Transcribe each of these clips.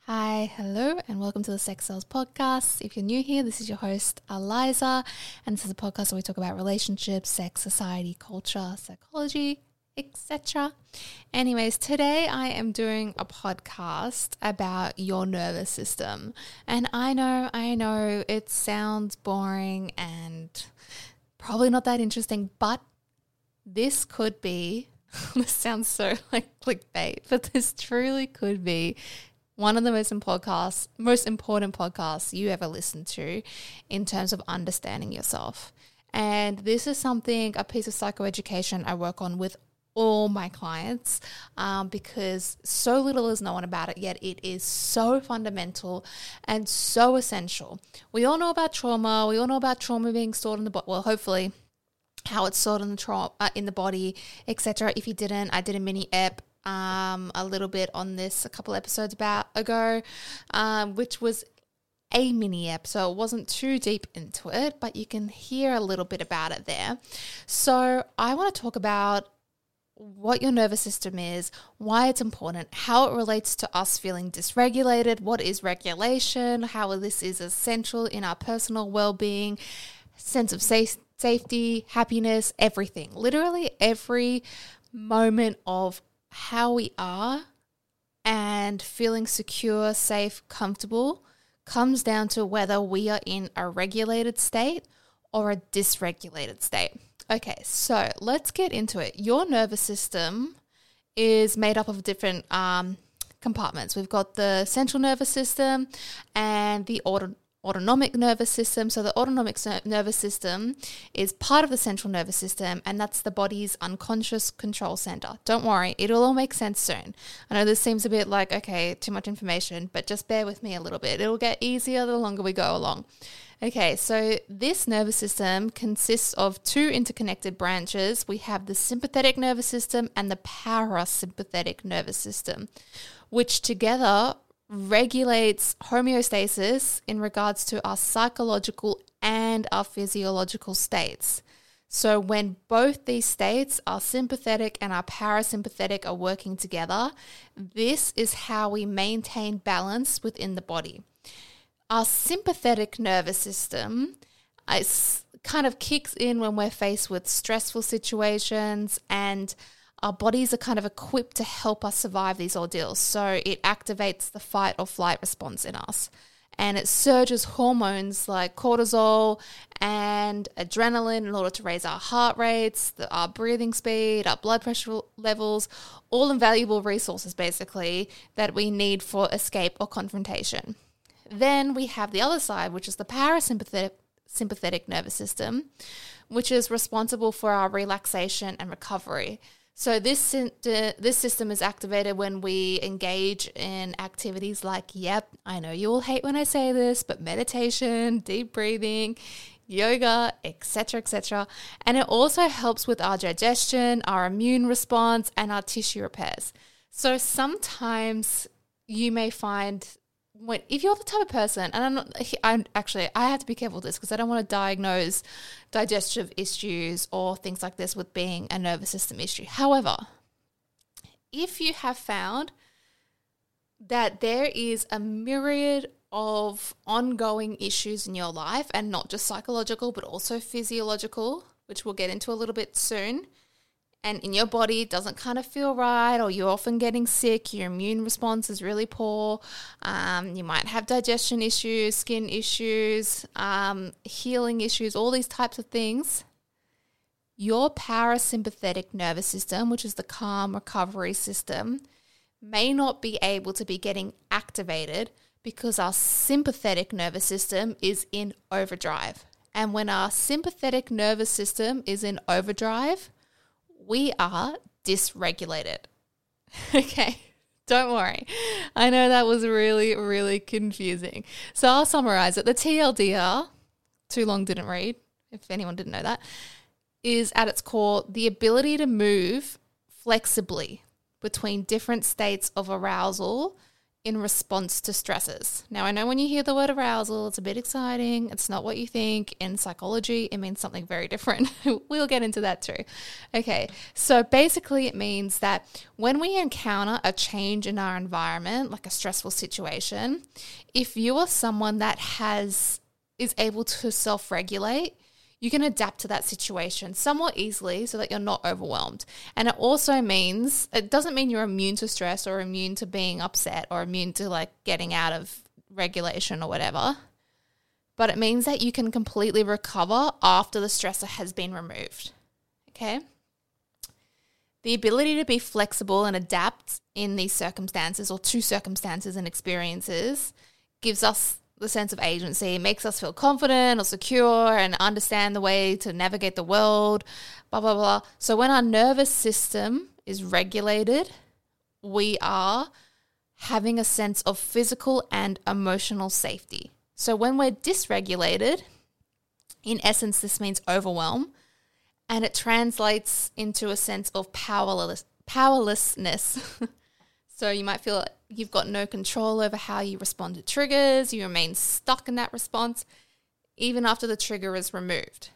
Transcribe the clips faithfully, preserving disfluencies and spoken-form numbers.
Hi, hello, and welcome to the Sex Cells podcast. If you're new here, this is your host, Eliza, and this is a podcast where we talk about relationships, sex, society, culture, psychology, et cetera. Anyways, today I am doing a podcast about your nervous system. And I know, I know it sounds boring and probably not that interesting, but this could be, this sounds so like clickbait, but this truly could be one of the most important podcasts, most important podcasts you ever listen to in terms of understanding yourself. And this is something, a piece of psychoeducation I work on with all my clients um, because so little is known about it, yet it is so fundamental and so essential. We all know about trauma. We all know about trauma being stored in the body. Well, hopefully how it's stored in the, tra- uh, in the body, et cetera. If you didn't, I did a mini ep Um, a little bit on this a couple episodes about ago, um, which was a mini ep, so it wasn't too deep into it, but you can hear a little bit about it there. So I want to talk about what your nervous system is, why it's important, how it relates to us feeling dysregulated, what is regulation, how this is essential in our personal well-being, sense of safe, safety, happiness, everything. Literally every moment of how we are and feeling secure, safe, comfortable comes down to whether we are in a regulated state or a dysregulated state. Okay, so let's get into it. Your nervous system is made up of different um, compartments. We've got the central nervous system and the auto- autonomic nervous system. So the autonomic nervous system is part of the central nervous system, and that's the body's unconscious control center. Don't worry, it'll all make sense soon. I know this seems a bit like, okay, too much information, but just bear with me a little bit. It'll get easier the longer we go along. Okay, so this nervous system consists of two interconnected branches. We have the sympathetic nervous system and the parasympathetic nervous system, which together regulates homeostasis in regards to our psychological and our physiological states. So when both these states, our sympathetic and our parasympathetic, are working together, this is how we maintain balance within the body. Our sympathetic nervous system is, kind of kicks in when we're faced with stressful situations, and our bodies are kind of equipped to help us survive these ordeals. So it activates the fight or flight response in us. And it surges hormones like cortisol and adrenaline in order to raise our heart rates, the, our breathing speed, our blood pressure levels, all invaluable resources basically that we need for escape or confrontation. Then we have the other side, which is the parasympathetic sympathetic nervous system, which is responsible for our relaxation and recovery. So this this system is activated when we engage in activities like, yep, I know you all hate when I say this, but meditation, deep breathing, yoga, et cetera, et cetera. And it also helps with our digestion, our immune response, and our tissue repairs. So sometimes you may find, when if you're the type of person, and I'm not, I'm actually, I have to be careful with this because I don't want to diagnose digestive issues or things like this with being a nervous system issue. However, if you have found that there is a myriad of ongoing issues in your life, and not just psychological, but also physiological, which we'll get into a little bit soon, and in your body it doesn't kind of feel right, or you're often getting sick, your immune response is really poor, um, you might have digestion issues, skin issues, um, healing issues, all these types of things, your parasympathetic nervous system, which is the calm recovery system, may not be able to be getting activated because our sympathetic nervous system is in overdrive. And when our sympathetic nervous system is in overdrive, we are dysregulated. Okay, don't worry. I know that was really, really confusing. So I'll summarize it. The T L D R, too long didn't read, if anyone didn't know that, is at its core the ability to move flexibly between different states of arousal in response to stresses. Now, I know when you hear the word arousal, it's a bit exciting. It's not what you think. In psychology, it means something very different. We'll get into that too. Okay, so basically it means that when we encounter a change in our environment, like a stressful situation, if you are someone that has is able to self-regulate, you can adapt to that situation somewhat easily so that you're not overwhelmed. And it also means, it doesn't mean you're immune to stress or immune to being upset or immune to like getting out of regulation or whatever, but it means that you can completely recover after the stressor has been removed. Okay? The ability to be flexible and adapt in these circumstances or to circumstances and experiences gives us the sense of agency. It makes us feel confident or secure and understand the way to navigate the world, blah, blah, blah. So when our nervous system is regulated, we are having a sense of physical and emotional safety. So when we're dysregulated, in essence, this means overwhelm, and it translates into a sense of powerless, powerlessness. So you might feel you've got no control over how you respond to triggers. You remain stuck in that response even after the trigger is removed.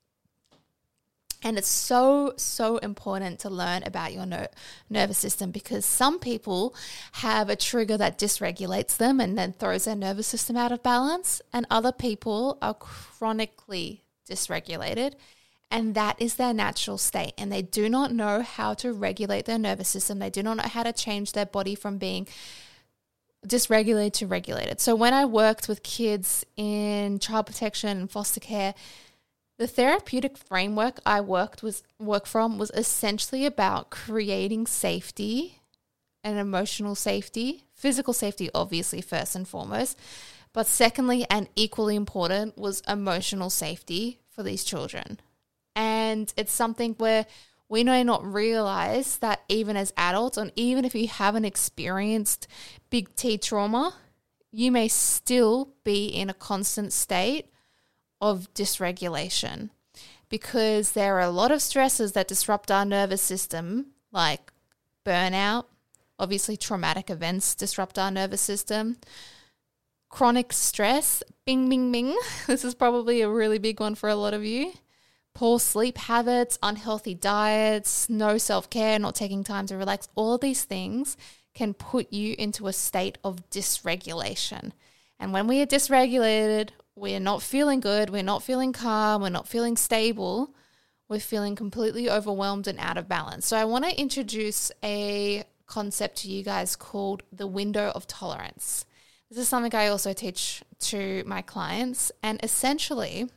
And it's so, so important to learn about your ner- nervous system, because some people have a trigger that dysregulates them and then throws their nervous system out of balance, and other people are chronically dysregulated, and that is their natural state, and they do not know how to regulate their nervous system. They do not know how to change their body from being dysregulated to regulated. So when I worked with kids in child protection and foster care, the therapeutic framework I worked was work from was essentially about creating safety and emotional safety, physical safety obviously first and foremost, but secondly and equally important was emotional safety for these children. And it's something where we may not realize that even as adults, and even if you haven't experienced big T trauma, you may still be in a constant state of dysregulation, because there are a lot of stresses that disrupt our nervous system, like burnout, obviously traumatic events disrupt our nervous system, chronic stress, bing, bing, bing. This is probably a really big one for a lot of you. Poor sleep habits, unhealthy diets, no self-care, not taking time to relax, all these things can put you into a state of dysregulation. And when we are dysregulated, we're not feeling good, we're not feeling calm, we're not feeling stable, we're feeling completely overwhelmed and out of balance. So I want to introduce a concept to you guys called the window of tolerance. This is something I also teach to my clients, and essentially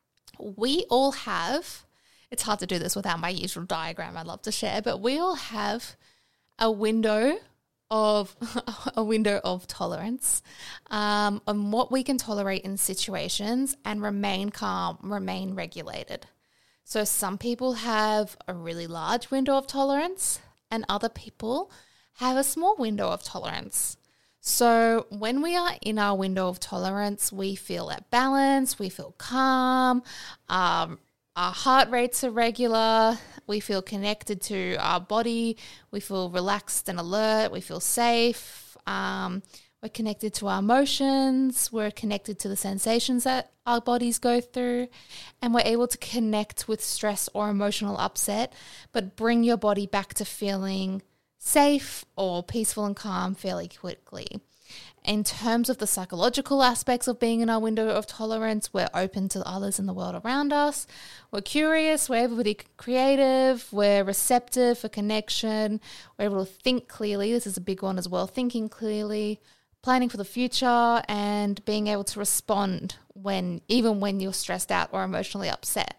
we all have, it's hard to do this without my usual diagram I'd love to share, but we all have a window of a window of tolerance um, on what we can tolerate in situations and remain calm, remain regulated. So some people have a really large window of tolerance and other people have a small window of tolerance. So when we are in our window of tolerance, we feel at balance, we feel calm, um, our heart rates are regular, we feel connected to our body, we feel relaxed and alert, we feel safe, um, we're connected to our emotions, we're connected to the sensations that our bodies go through, and we're able to connect with stress or emotional upset, but bring your body back to feeling safe or peaceful and calm fairly quickly. In terms of the psychological aspects of being in our window of tolerance, we're open to others in the world around us. We're curious, we're able to be creative, we're receptive for connection, we're able to think clearly. This is a big one as well, thinking clearly, planning for the future, and being able to respond when, even when you're stressed out or emotionally upset.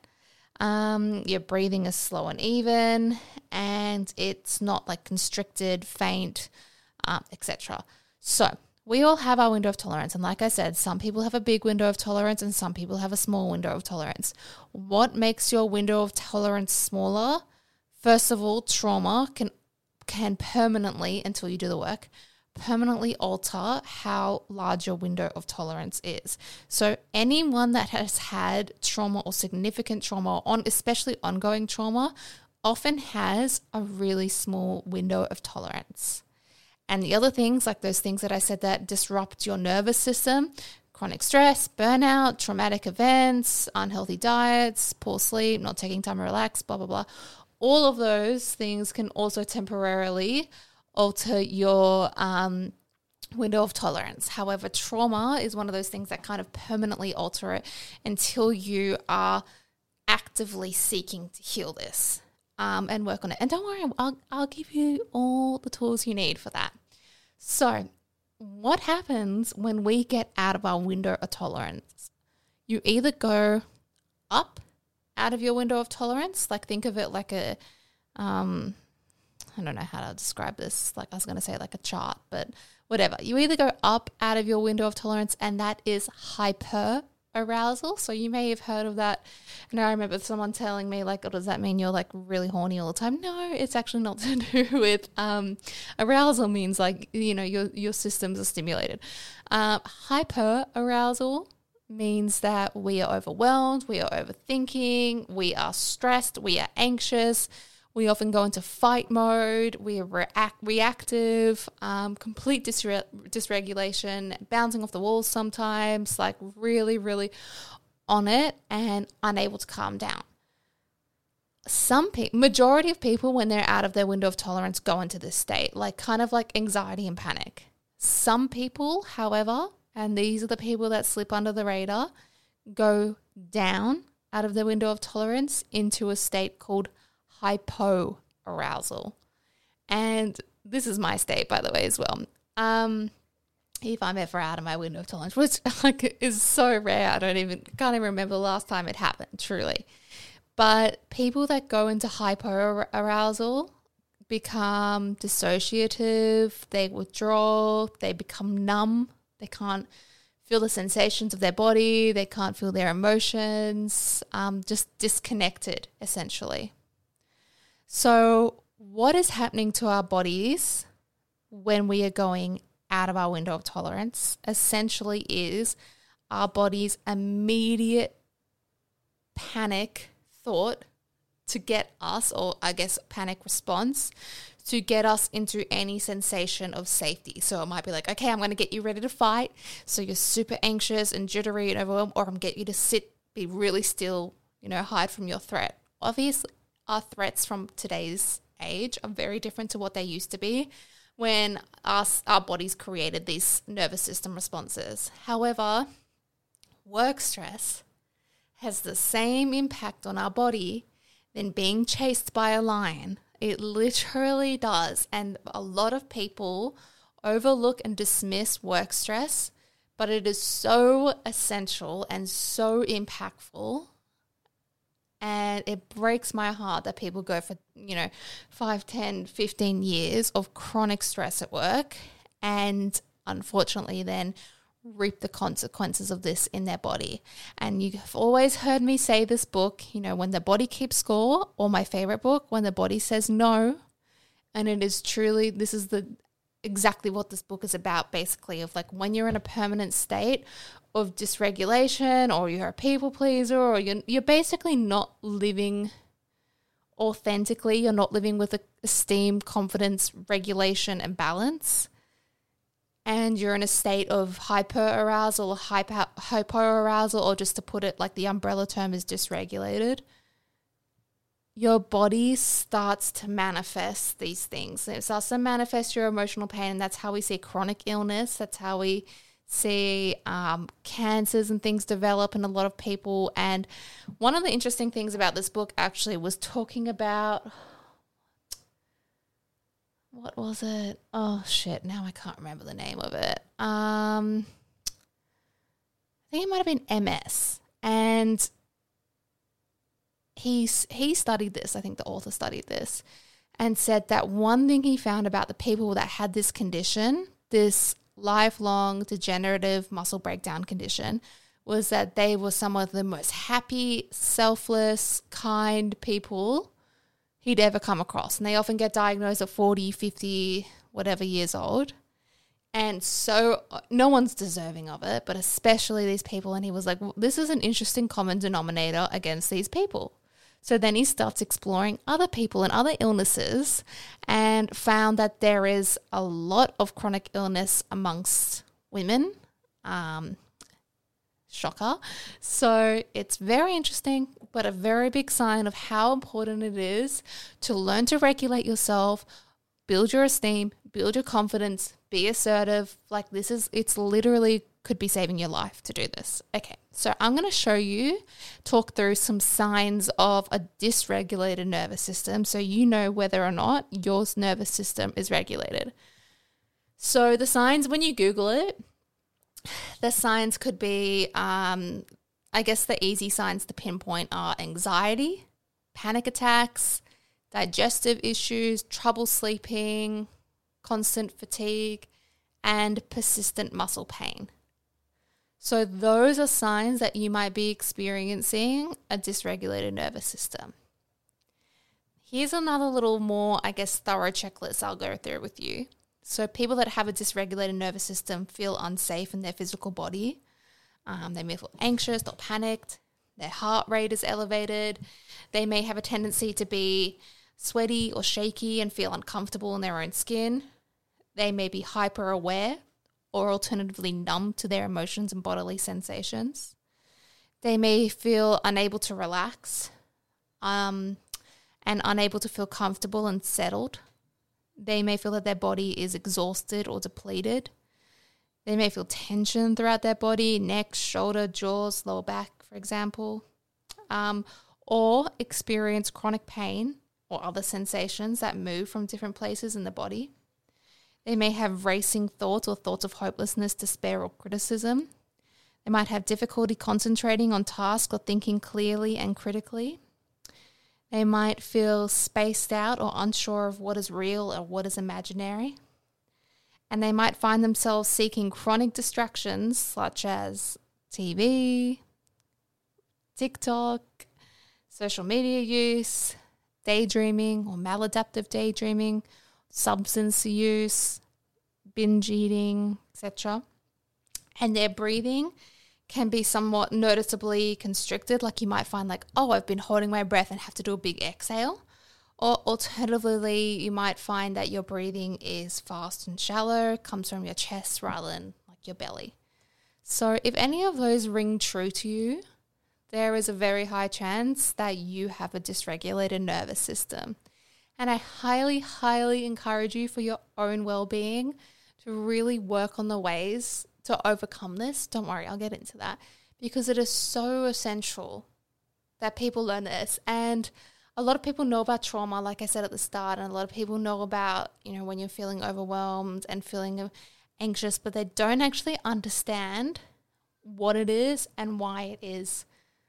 Um, your breathing is slow and even, and it's not like constricted, faint, um, et cetera. So we all have our window of tolerance, and like I said, some people have a big window of tolerance and some people have a small window of tolerance. What makes your window of tolerance smaller? First of all, trauma can can permanently, until you do the work, permanently alter how large your window of tolerance is. So anyone that has had trauma or significant trauma, on especially ongoing trauma, often has a really small window of tolerance. And the other things, like those things that I said that disrupt your nervous system, chronic stress, burnout, traumatic events, unhealthy diets, poor sleep, not taking time to relax, blah, blah, blah. All of those things can also temporarily alter your um, window of tolerance. However, trauma is one of those things that kind of permanently alter it until you are actively seeking to heal this um, and work on it. And don't worry, I'll, I'll give you all the tools you need for that. So what happens when we get out of our window of tolerance? You either go up out of your window of tolerance, like think of it like a, um, I don't know how to describe this. Like I was going to say like a chart, but whatever. You either go up out of your window of tolerance, and that is hyper arousal. So you may have heard of that. And I remember someone telling me like, oh, does that mean you're like really horny all the time? No, it's actually not to do with um, arousal. Means like, you know, your, your systems are stimulated. Uh, hyper arousal means that we are overwhelmed, we are overthinking, we are stressed, we are anxious. We often go into fight mode, we are react- reactive, um, complete dysre- dysregulation, bouncing off the walls sometimes, like really, really on it and unable to calm down. Some people, majority of people when they're out of their window of tolerance go into this state, like kind of like anxiety and panic. Some people, however, and these are the people that slip under the radar, go down out of their window of tolerance into a state called hypoarousal. And this is my state, by the way, as well. Um, if I'm ever out of my window of tolerance, which like is so rare, I don't even, can't even remember the last time it happened, truly. But people that go into hypoarousal become dissociative, they withdraw, they become numb, they can't feel the sensations of their body, they can't feel their emotions, um, just disconnected, essentially. So what is happening to our bodies when we are going out of our window of tolerance essentially is our body's immediate panic thought to get us, or I guess panic response, to get us into any sensation of safety. So it might be like, okay, I'm going to get you ready to fight. So you're super anxious and jittery and overwhelmed, or I'm going to get you to sit, be really still, you know, hide from your threat. Obviously, our threats from today's age are very different to what they used to be when us, our bodies created these nervous system responses. However, work stress has the same impact on our body than being chased by a lion. It literally does. And a lot of people overlook and dismiss work stress, but it is so essential and so impactful. And it breaks my heart that people go for, you know, five, ten, fifteen years of chronic stress at work and unfortunately then reap the consequences of this in their body. And you've always heard me say this book, you know, When the Body Keeps Score, or my favorite book, When the Body Says No. And it is truly, this is the exactly what this book is about, basically, of like when you're in a permanent state of dysregulation, or you're a people pleaser, or you're, you're basically not living authentically, you're not living with esteem, confidence, regulation, and balance, and you're in a state of hyperarousal or hypo, hypoarousal, or just to put it like the umbrella term is dysregulated, your body starts to manifest these things. It starts to manifest your emotional pain, and that's how we see chronic illness. That's how we see um, cancers and things develop in a lot of people. And one of the interesting things about this book actually was talking about, what was it? Oh, shit, now I can't remember the name of it. Um, I think it might have been M S. And He's, he studied this, I think the author studied this, and said that one thing he found about the people that had this condition, this lifelong degenerative muscle breakdown condition, was that they were some of the most happy, selfless, kind people he'd ever come across. And they often get diagnosed at forty, fifty, whatever years old. And so no one's deserving of it, but especially these people. And he was like, well, this is an interesting common denominator against these people. So then he starts exploring other people and other illnesses and found that there is a lot of chronic illness amongst women. Um, shocker. So it's very interesting, but a very big sign of how important it is to learn to regulate yourself, build your esteem, build your confidence, be assertive. Like this is, it's literally could be saving your life to do this. Okay, so I'm going to show you, talk through some signs of a dysregulated nervous system so you know whether or not your nervous system is regulated. So the signs, when you Google it, the signs could be, um, I guess the easy signs to pinpoint are anxiety, panic attacks, digestive issues, trouble sleeping, constant fatigue, and persistent muscle pain. So those are signs that you might be experiencing a dysregulated nervous system. Here's another little more, I guess, thorough checklist I'll go through with you. So people that have a dysregulated nervous system feel unsafe in their physical body. Um, they may feel anxious or panicked. Their heart rate is elevated. They may have a tendency to be sweaty or shaky and feel uncomfortable in their own skin. They may be hyper aware or alternatively numb to their emotions and bodily sensations. They may feel unable to relax um, and unable to feel comfortable and settled. They may feel that their body is exhausted or depleted. They may feel tension throughout their body, neck, shoulder, jaws, lower back, for example, um, or experience chronic pain or other sensations that move from different places in the body. They may have racing thoughts or thoughts of hopelessness, despair, or criticism. They might have difficulty concentrating on tasks or thinking clearly and critically. They might feel spaced out or unsure of what is real or what is imaginary. And they might find themselves seeking chronic distractions such as T V, TikTok, social media use, daydreaming or maladaptive daydreaming, substance use, binge eating, et cetera. And their breathing can be somewhat noticeably constricted, like you might find like, oh, I've been holding my breath and have to do a big exhale. Or alternatively, you might find that your breathing is fast and shallow, comes from your chest rather than like your belly. So if any of those ring true to you, there is a very high chance that you have a dysregulated nervous system. And I highly, highly encourage you for your own well-being to really work on the ways to overcome this. Don't worry, I'll get into that, because it is so essential that people learn this. And a lot of people know about trauma, like I said at the start, and a lot of people know about, you know, when you're feeling overwhelmed and feeling anxious, but they don't actually understand what it is and why it is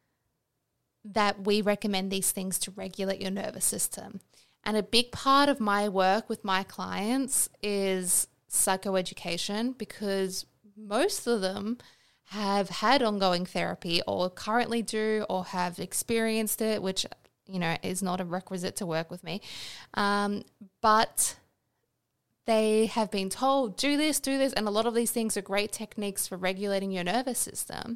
that we recommend these things to regulate your nervous system. And a big part of my work with my clients is psychoeducation, because most of them have had ongoing therapy or currently do or have experienced it, which, you know, is not a requisite to work with me. Um, but they have been told, do this, do this. And a lot of these things are great techniques for regulating your nervous system.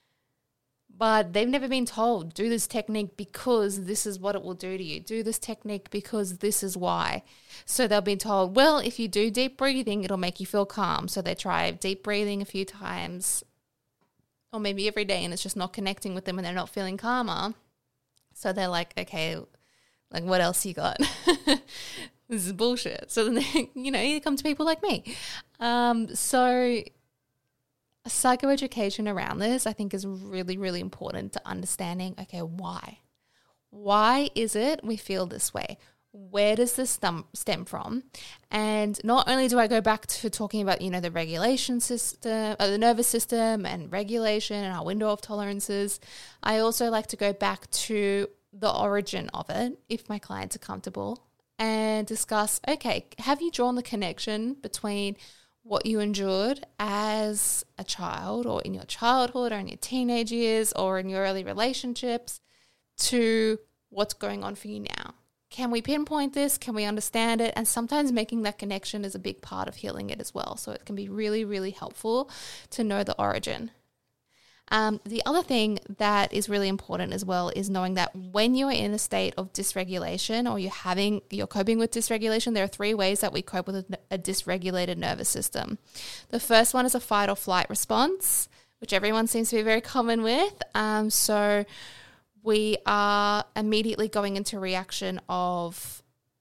But they've never been told, do this technique because this is what it will do to you. Do this technique because this is why. So they'll be told, well, if you do deep breathing, it'll make you feel calm. So they try deep breathing a few times or maybe every day, and it's just not connecting with them and they're not feeling calmer. So they're like, okay, like what else you got? This is bullshit. So then, they, you know, you come to people like me. Um, so psychoeducation around this, I think, is really, really important to understanding, okay, why? Why is it we feel this way? Where does this stem, stem from? And not only do I go back to talking about, you know, the regulation system, uh, the nervous system and regulation and our window of tolerances, I also like to go back to the origin of it, if my clients are comfortable, and discuss, okay, have you drawn the connection between what you endured as a child or in your childhood or in your teenage years or in your early relationships to what's going on for you now? Can we pinpoint this? Can we understand it? And sometimes making that connection is a big part of healing it as well. So it can be really, really helpful to know the origin. Um, the other thing that is really important as well is knowing that when you're in a state of dysregulation or you're having, you're coping with dysregulation, there are three ways that we cope with a, a dysregulated nervous system. The first one is a fight or flight response, which everyone seems to be very common with. Um, so we are immediately going into reaction of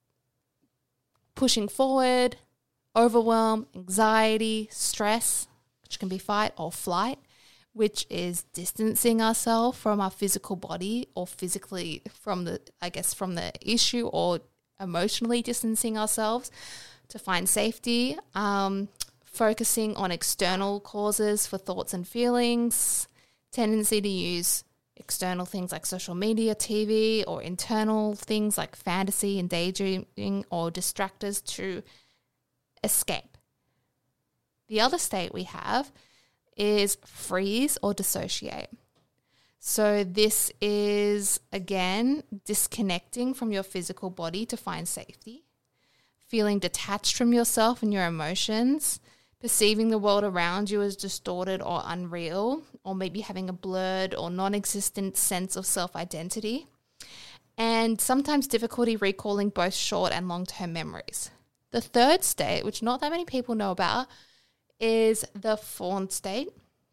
pushing forward, overwhelm, anxiety, stress, which can be fight or flight, which is distancing ourselves from our physical body or physically from the, I guess, from the issue, or emotionally distancing ourselves to find safety, um, focusing on external causes for thoughts and feelings, tendency to use external things like social media, T V, or internal things like fantasy and daydreaming or distractors to escape. The other state we have is freeze or dissociate. So this is, again, disconnecting from your physical body to find safety, feeling detached from yourself and your emotions, perceiving the world around you as distorted or unreal, or maybe having a blurred or non-existent sense of self-identity, and sometimes difficulty recalling both short and long-term memories. The third state, which not that many people know about, is the fawn state,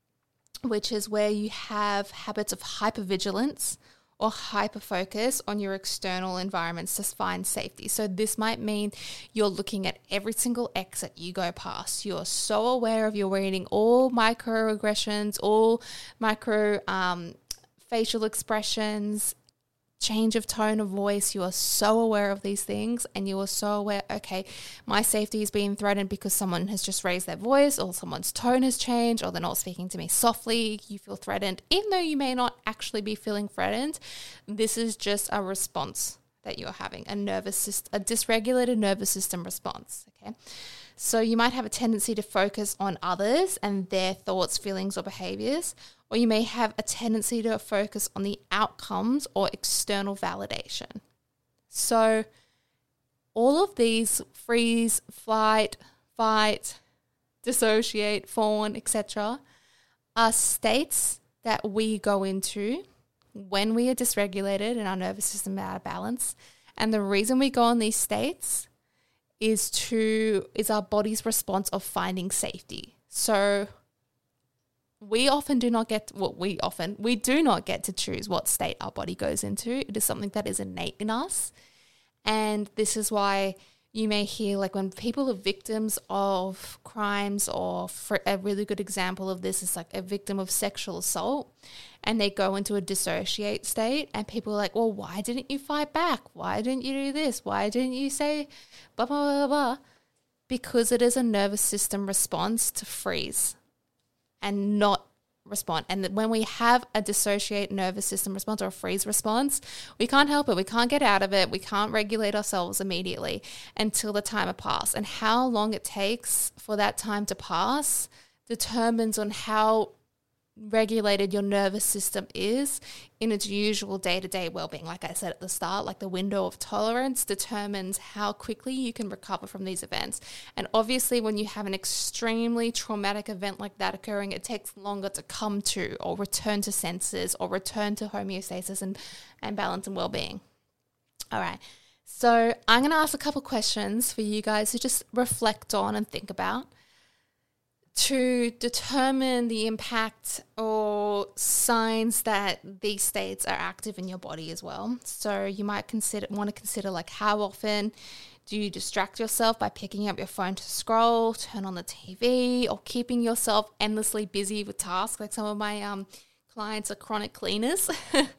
which is where you have habits of hypervigilance or hyperfocus on your external environments to find safety. So this might mean you're looking at every single exit you go past. You're so aware of you're reading all microaggressions, all micro um, facial expressions, change of tone of voice. You are so aware of these things, and you are so aware, okay, my safety is being threatened because someone has just raised their voice, or someone's tone has changed, or they're not speaking to me softly. You feel threatened, even though you may not actually be feeling threatened. This is just a response that you're having, a nervous system, a dysregulated nervous system response. Okay, so you might have a tendency to focus on others and their thoughts, feelings, or behaviors, or you may have a tendency to focus on the outcomes or external validation. So all of these freeze, flight, fight, dissociate, fawn, et cetera are states that we go into when we are dysregulated and our nervous system is out of balance. And the reason we go in these states is to is our body's response of finding safety. So we often do not get, well, we often, we do not get to choose what state our body goes into. It is something that is innate in us. And this is why you may hear, like, when people are victims of crimes, or for a really good example of this is like a victim of sexual assault, and they go into a dissociate state, and people are like, well, why didn't you fight back? Why didn't you do this? Why didn't you say blah, blah, blah, blah? Because it is a nervous system response to freeze and not respond. And that when we have a dissociate nervous system response or a freeze response, we can't help it. We can't get out of it. We can't regulate ourselves immediately until the time has passed. And how long it takes for that time to pass determines on how regulated your nervous system is in its usual day-to-day well-being. Like I said at the start, like the window of tolerance determines how quickly you can recover from these events. And obviously when you have an extremely traumatic event like that occurring, it takes longer to come to or return to senses or return to homeostasis and, and balance and well-being. All right. So I'm going to ask a couple questions for you guys to just reflect on and think about, to determine the impact or signs that these states are active in your body as well. So you might consider want to consider, like, how often do you distract yourself by picking up your phone to scroll, turn on the T V, or keeping yourself endlessly busy with tasks? Like some of my um, clients are chronic cleaners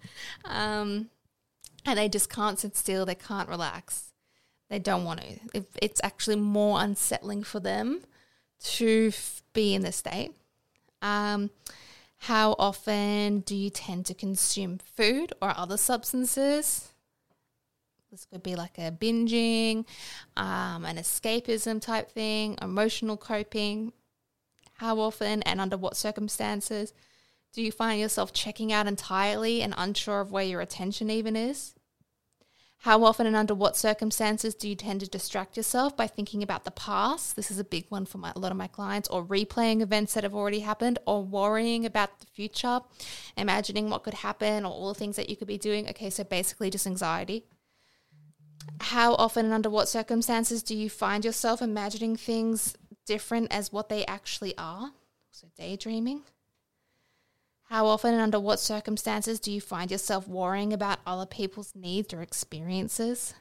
um, and they just can't sit still. They can't relax. They don't want to. It's actually more unsettling for them to f- be in this state. Um, how often do you tend to consume food or other substances? This could be like a binging, um, an escapism type thing, emotional coping. How often and under what circumstances do you find yourself checking out entirely and unsure of where your attention even is? How often and under what circumstances do you tend to distract yourself by thinking about the past? This is a big one for my, a lot of my clients, or replaying events that have already happened, or worrying about the future, imagining what could happen, or all the things that you could be doing. Okay, so basically just anxiety. How often and under what circumstances do you find yourself imagining things different as what they actually are? So daydreaming. How often and under what circumstances do you find yourself worrying about other people's needs or experiences?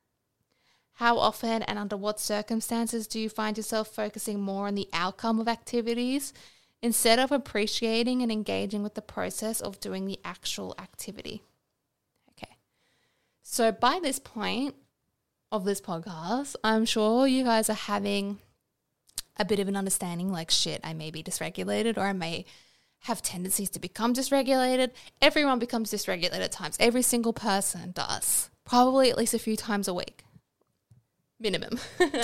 How often and under what circumstances do you find yourself focusing more on the outcome of activities instead of appreciating and engaging with the process of doing the actual activity? Okay. So by this point of this podcast, I'm sure you guys are having a bit of an understanding like, shit, I may be dysregulated, or I may have tendencies to become dysregulated. Everyone becomes dysregulated at times. Every single person does. Probably at least a few times a week. Minimum.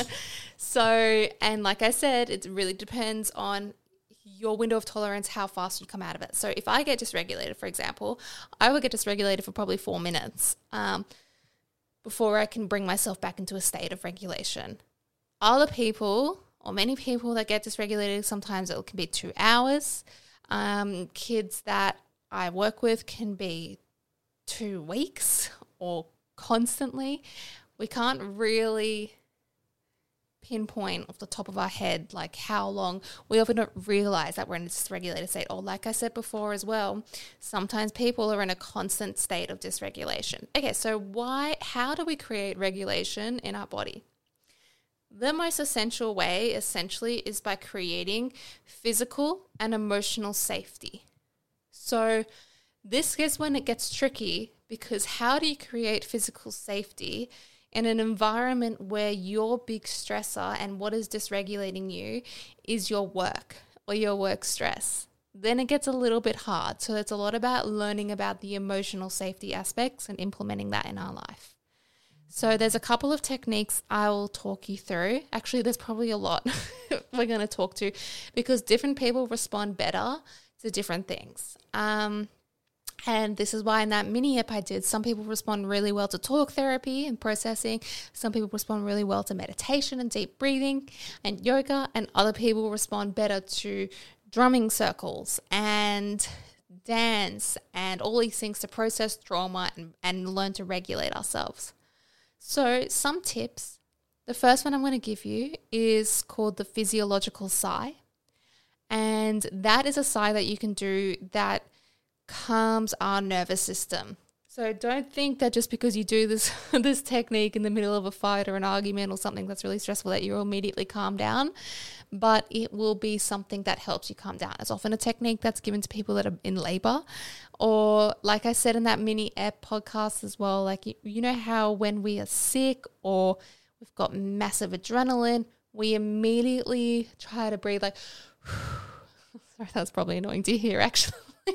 So, and like I said, it really depends on your window of tolerance, how fast you come out of it. So if I get dysregulated, for example, I will get dysregulated for probably four minutes um, before I can bring myself back into a state of regulation. Other people, or many people that get dysregulated, sometimes it can be two hours. Um, kids that I work with can be two weeks or constantly. We can't really pinpoint off the top of our head like how long. We often don't realize that we're in a dysregulated state. Or like I said before as well, sometimes people are in a constant state of dysregulation. Okay, so why? How do we create regulation in our body? The most essential way, essentially, is by creating physical and emotional safety. So this is when it gets tricky, because how do you create physical safety in an environment where your big stressor and what is dysregulating you is your work or your work stress? Then it gets a little bit hard. So it's a lot about learning about the emotional safety aspects and implementing that in our life. So there's a couple of techniques I will talk you through. Actually, there's probably a lot we're going to talk to, because different people respond better to different things. Um, and this is why in that mini ep I did, some people respond really well to talk therapy and processing. Some people respond really well to meditation and deep breathing and yoga. And other people respond better to drumming circles and dance and all these things to process trauma and, and learn to regulate ourselves. So some tips. The first one I'm going to give you is called the physiological sigh. And that is a sigh that you can do that calms our nervous system. So don't think that just because you do this this technique in the middle of a fight or an argument or something that's really stressful that you'll immediately calm down, but it will be something that helps you calm down. It's often a technique that's given to people that are in labor, or like I said in that mini ep podcast as well, like you, you know how when we are sick or we've got massive adrenaline, we immediately try to breathe like, sorry, that was probably annoying to hear actually.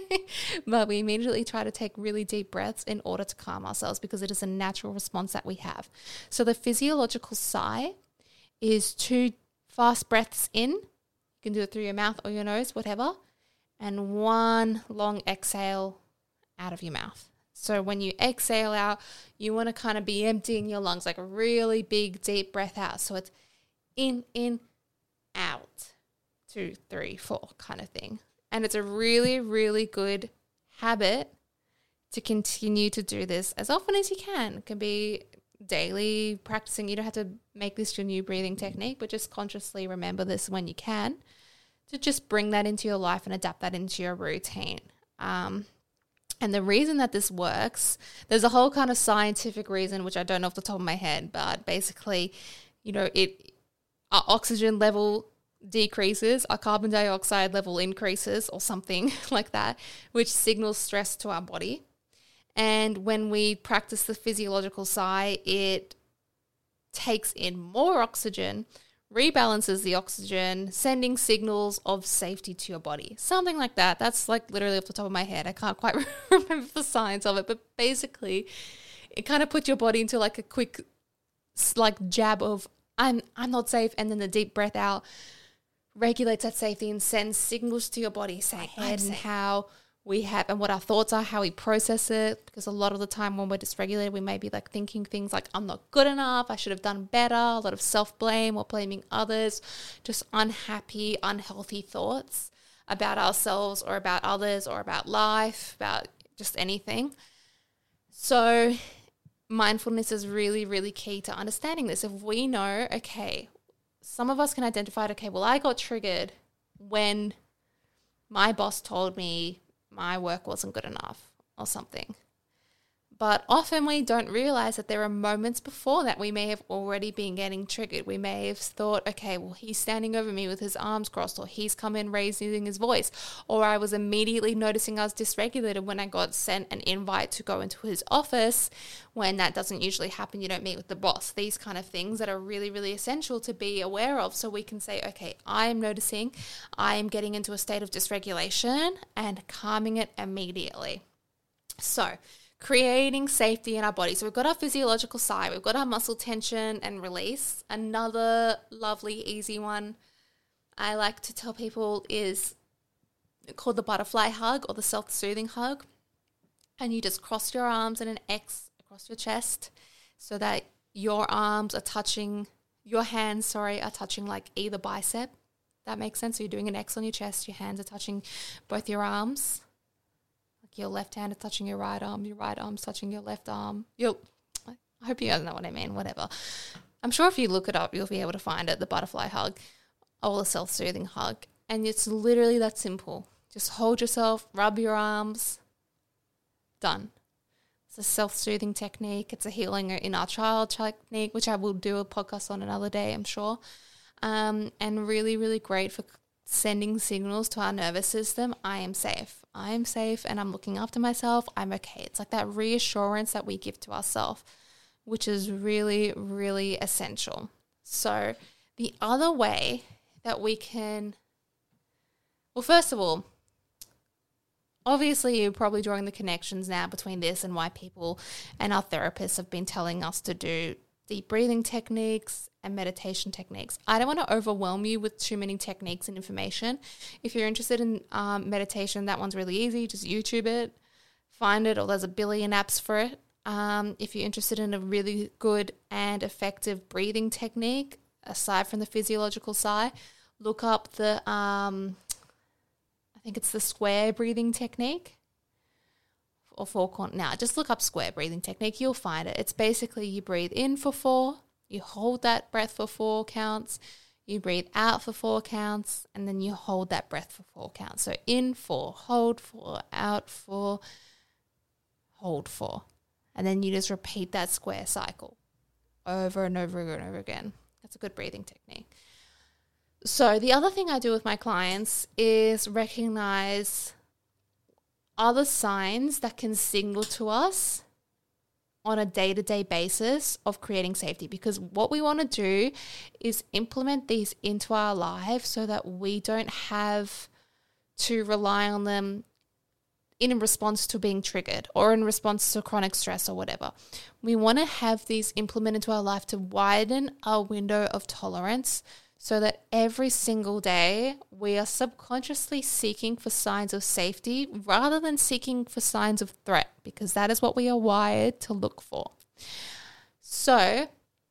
But we immediately try to take really deep breaths in order to calm ourselves, because it is a natural response that we have. So the physiological sigh is two fast breaths in. You can do it through your mouth or your nose, whatever, and one long exhale out of your mouth. So when you exhale out, you want to kind of be emptying your lungs, like a really big deep breath out. So it's in, in, out, two, three, four kind of thing. And it's a really, really good habit to continue to do this as often as you can. It can be daily practicing. You don't have to make this your new breathing technique, but just consciously remember this when you can, to just bring that into your life and adapt that into your routine. Um, and the reason that this works, there's a whole kind of scientific reason, which I don't know off the top of my head, but basically, you know, it our oxygen level decreases, our carbon dioxide level increases or something like that, which signals stress to our body. And when we practice the physiological sigh, it takes in more oxygen, rebalances the oxygen, sending signals of safety to your body. Something like that. That's like literally off the top of my head. I can't quite remember the science of it, but basically it kind of puts your body into like a quick like jab of I'm I'm not safe, and then the deep breath out regulates that safety and sends signals to your body saying I'm safe. How we have, and what our thoughts are, how we process it. Because a lot of the time when we're dysregulated, we may be like thinking things like, I'm not good enough, I should have done better, a lot of self-blame or blaming others, just unhappy, unhealthy thoughts about ourselves or about others or about life, about just anything. So mindfulness is really, really key to understanding this. If we know, okay, some of us can identify, okay, well, I got triggered when my boss told me my work wasn't good enough or something. But often we don't realize that there are moments before that we may have already been getting triggered. We may have thought, okay, well, he's standing over me with his arms crossed, or he's come in raising his voice, or I was immediately noticing I was dysregulated when I got sent an invite to go into his office, when that doesn't usually happen. You don't meet with the boss. These kind of things that are really, really essential to be aware of, so we can say, okay, I am noticing I am getting into a state of dysregulation and calming it immediately. So creating safety in our body. So we've got our physiological side, we've got our muscle tension and release. Another lovely, easy one I like to tell people is called the butterfly hug or the self-soothing hug. And you just cross your arms in an X across your chest so that your arms are touching, your hands, sorry, are touching like either bicep. That makes sense. So you're doing an X on your chest, your hands are touching both your arms. Your left hand is touching your right arm, your right arm's touching your left arm. You'll, I hope you guys know what I mean, whatever. I'm sure if you look it up, you'll be able to find it, the butterfly hug or the self-soothing hug. And it's literally that simple. Just hold yourself, rub your arms, done. It's a self-soothing technique. It's a healing inner child technique, which I will do a podcast on another day, I'm sure. Um, and really, really great for sending signals to our nervous system. I am safe. I am safe and I'm looking after myself. I'm okay. It's like that reassurance that we give to ourselves, which is really, really essential. So the other way that we can, well, first of all, obviously you're probably drawing the connections now between this and why people and our therapists have been telling us to do deep breathing techniques and meditation techniques. I don't want to overwhelm you with too many techniques and information. If you're interested in um, meditation, that one's really easy. Just YouTube it, find it, or there's a billion apps for it. Um, if you're interested in a really good and effective breathing technique, aside from the physiological side, look up the, um, I think it's the square breathing technique. Or four corner. Now, just look up square breathing technique. You'll find it. It's basically you breathe in for four, you hold that breath for four counts, you breathe out for four counts, and then you hold that breath for four counts. So in four, hold four, out four, hold four. And then you just repeat that square cycle over and over and over again. That's a good breathing technique. So the other thing I do with my clients is recognize other signs that can signal to us on a day-to-day basis of creating safety, because what we want to do is implement these into our lives so that we don't have to rely on them in response to being triggered or in response to chronic stress or whatever. We want to have these implemented into our life to widen our window of tolerance so that every single day we are subconsciously seeking for signs of safety rather than seeking for signs of threat, because that is what we are wired to look for. So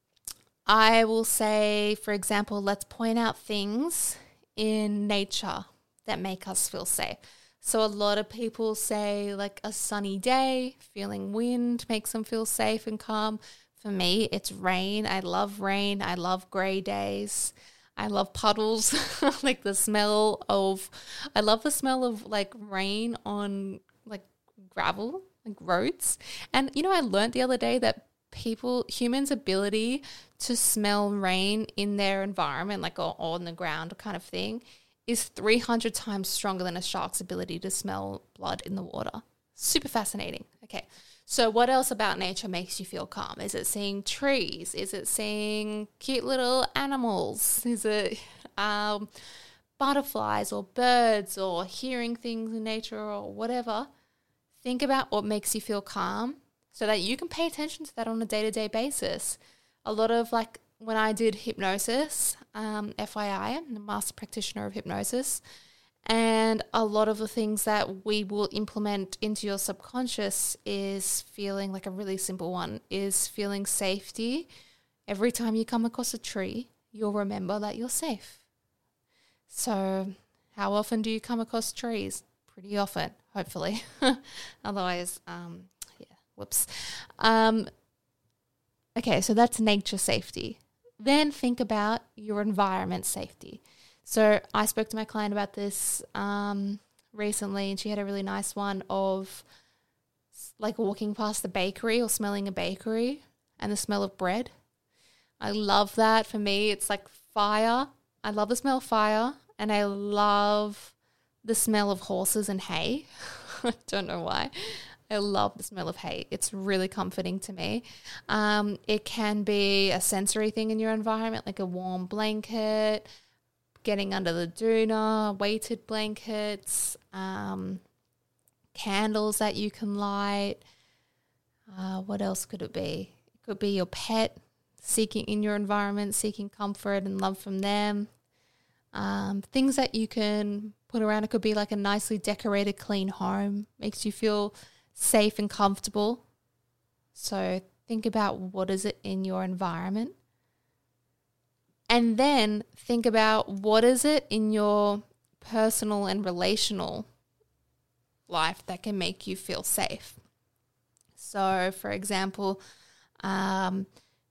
I will say, for example, let's point out things in nature that make us feel safe. So a lot of people say like a sunny day, feeling wind makes them feel safe and calm. For me, it's rain. I love rain. I love grey days. I love puddles, like the smell of, I love the smell of like rain on like gravel, like roads. And, you know, I learned the other day that people, humans' ability to smell rain in their environment, like or on the ground kind of thing, is three hundred times stronger than a shark's ability to smell blood in the water. Super fascinating. Okay. So what else about nature makes you feel calm? Is it seeing trees? Is it seeing cute little animals? Is it um, butterflies or birds or hearing things in nature or whatever? Think about what makes you feel calm so that you can pay attention to that on a day-to-day basis. A lot of like when I did hypnosis, um, F Y I, I'm the master practitioner of hypnosis, And a lot of the things that we will implement into your subconscious is feeling, like a really simple one, is feeling safety. Every time you come across a tree, you'll remember that you're safe. So how often do you come across trees? Pretty often, hopefully. Otherwise, um, yeah, whoops. Um, okay, so that's nature safety. Then think about your environment safety. So I spoke to my client about this um, recently, and she had a really nice one of like walking past the bakery or smelling a bakery and the smell of bread. I love that. For me, it's like fire. I love the smell of fire, and I love the smell of horses and hay. I don't know why. I love the smell of hay. It's really comforting to me. Um, it can be a sensory thing in your environment, like a warm blanket, getting under the doona, weighted blankets, um, candles that you can light. Uh, what else could it be? It could be your pet seeking in your environment, seeking comfort and love from them. Um, things that you can put around. It could be like a nicely decorated, clean home. Makes you feel safe and comfortable. So think about what is it in your environment. And then think about what is it in your personal and relational life that can make you feel safe. So, for example, um,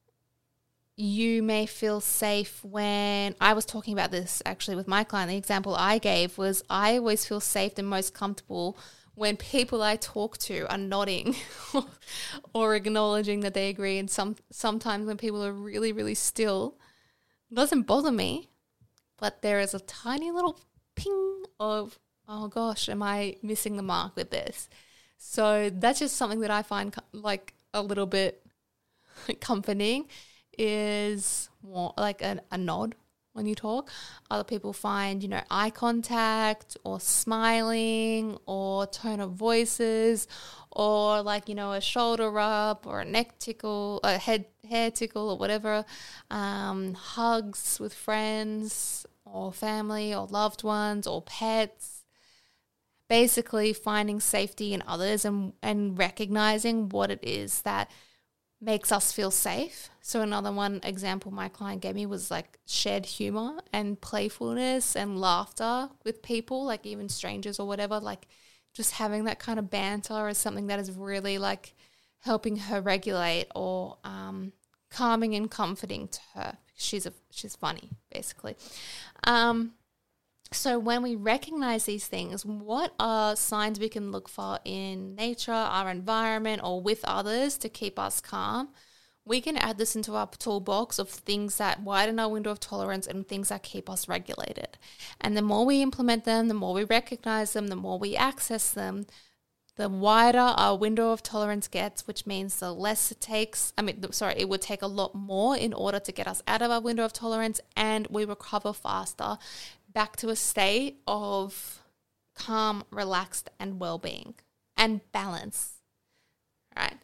you may feel safe when, I was talking about this actually with my client. The example I gave was I always feel safe and most comfortable when people I talk to are nodding or acknowledging that they agree. And some sometimes when people are really, really still, it doesn't bother me, but there is a tiny little ping of, oh gosh, am I missing the mark with this? So that's just something that I find like a little bit comforting, is more like a, a nod when you talk. Other people find, you know, eye contact or smiling or tone of voices or like, you know, a shoulder rub or a neck tickle, a head hair tickle or whatever, um, hugs with friends or family or loved ones or pets. Basically finding safety in others and, and recognizing what it is that makes us feel safe. So another one example my client gave me was like shared humor and playfulness and laughter with people, like even strangers or whatever, like just having that kind of banter is something that is really like helping her regulate or um, calming and comforting to her. She's a she's funny, basically. Um, so when we recognize these things, what are signs we can look for in nature, our environment, or with others to keep us calm? We can add this into our toolbox of things that widen our window of tolerance and things that keep us regulated. And the more we implement them, the more we recognize them, the more we access them, the wider our window of tolerance gets, which means the less it takes, I mean, sorry, it would take a lot more in order to get us out of our window of tolerance, and we recover faster back to a state of calm, relaxed, and well-being and balance, right?